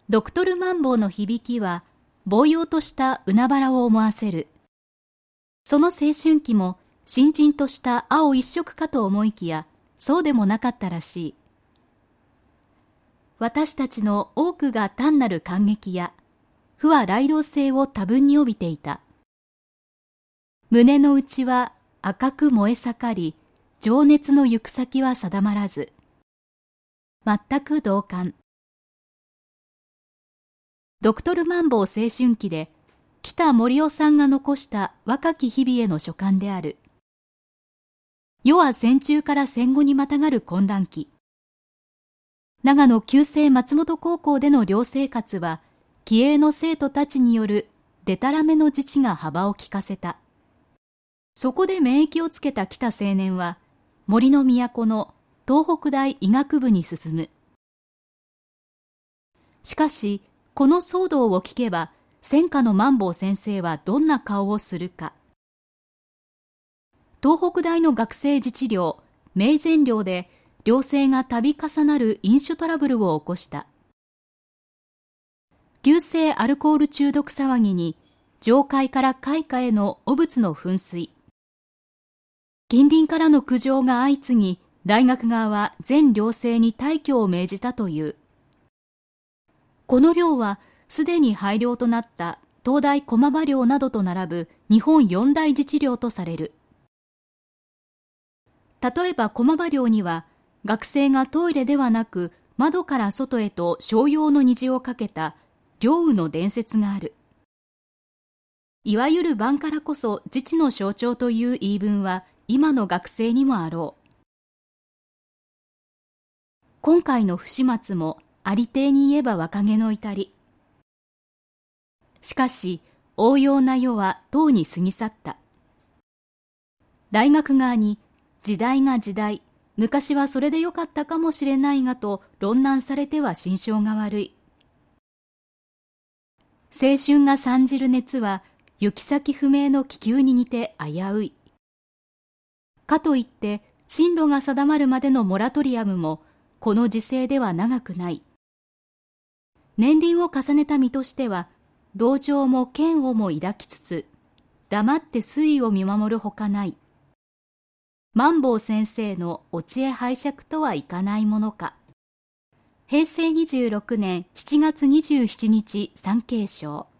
ドクトルマンボウの響きは、ぼうようとした海原を思わせる。その青春期も、新人とした青一色かと思いきや、そうでもなかったらしい。私たちの多くが単なる感激や、不は雷動性を多分に帯びていた。胸の内は赤く燃え盛り、情熱の行く先は定まらず。全く同感。ドクトルマンボウ青春期で、北森夫さんが残した若き日々への書簡である。世は戦中から戦後にまたがる混乱期。長野旧制松本高校での寮生活は、気鋭の生徒たちによるでたらめの自治が幅を利かせた。そこで免疫をつけた北青年は、森の都の東北大医学部に進む。しかし、この騒動を聞けば、戦火のマンボウ先生はどんな顔をするか。東北大の学生自治寮、明善寮で、寮生が度重なる飲酒トラブルを起こした。急性アルコール中毒騒ぎに、上階から階下への汚物の噴水。近隣からの苦情が相次ぎ、大学側は全寮生に退去を命じたという。この寮は、すでに廃寮となった東大駒場寮などと並ぶ日本四大自治寮とされる。例えば駒場寮には、学生がトイレではなく窓から外へと商用の虹をかけた寮雨の伝説がある。いわゆる晩からこそ自治の象徴という言い分は今の学生にもあろう。今回の不始末もありていに言えば若気の至り。しかし応用な世はとうに過ぎ去った。大学側に時代が時代、昔はそれでよかったかもしれないがと論難されては心象が悪い。青春が参じる熱は行き先不明の気球に似て危うい。かといって進路が定まるまでのモラトリアムもこの時世では長くない。年輪を重ねた身としては同情も嫌悪も抱きつつ黙って推移を見守るほかない。マンボウ先生のお知恵拝借とはいかないものか。平成26年7月27日産経省。